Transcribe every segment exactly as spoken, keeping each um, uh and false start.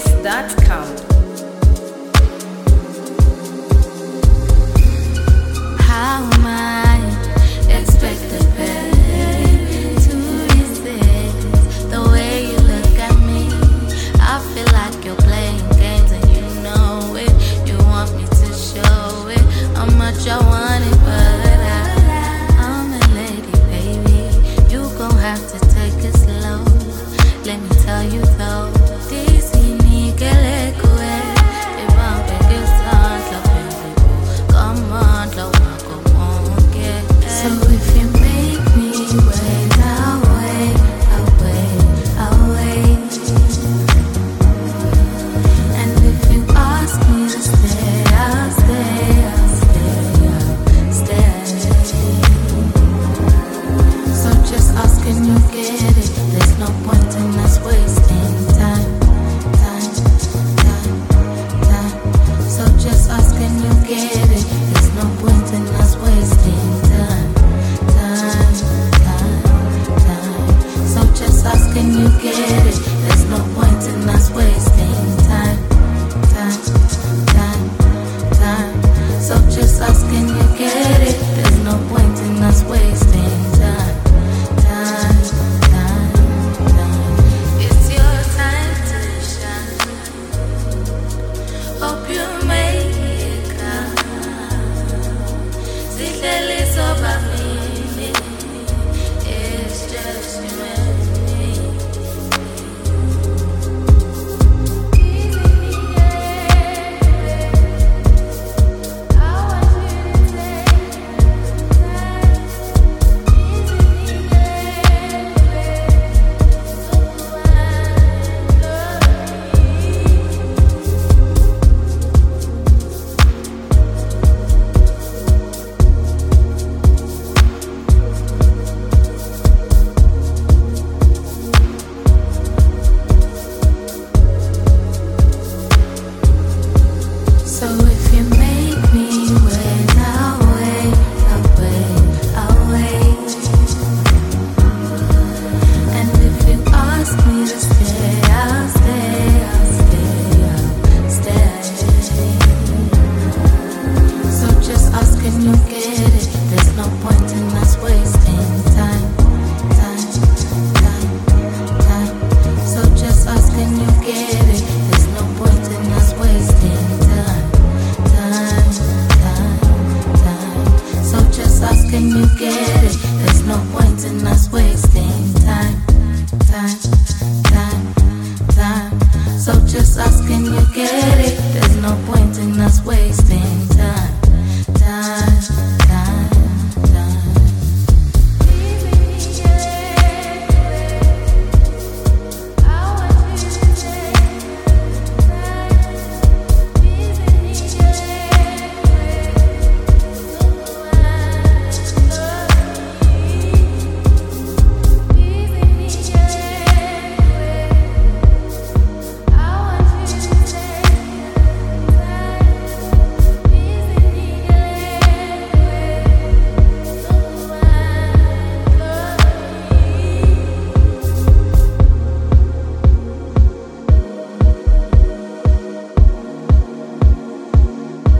dot com. How am I expected baby to resist the way you look at me? I feel like you're playing games and you know it. You want me to show it how much I want it, but I, I'm a lady, baby. You gon' have to take it slow. Let me tell you though, this is que le cué. If I'm big as love, baby, come on, love. So if you make me wait, I'll wait, I'll wait, I'll wait. And if you ask me to stay, I'll stay, I'll stay, I'll stay. So just ask and you get it. There's no point in us wasting time, time, time, time. So just ask and you get it. There's no point in us wasting time. Can you get it? There's no point in us wasting time, time, time, time. So just ask, can you get it? There's no point in us wasting time, time, time, time. It's your time to shine. Hope you make it come. Sihlele sobabili. It's just you and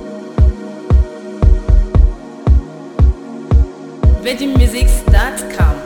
Vedi Music dot com.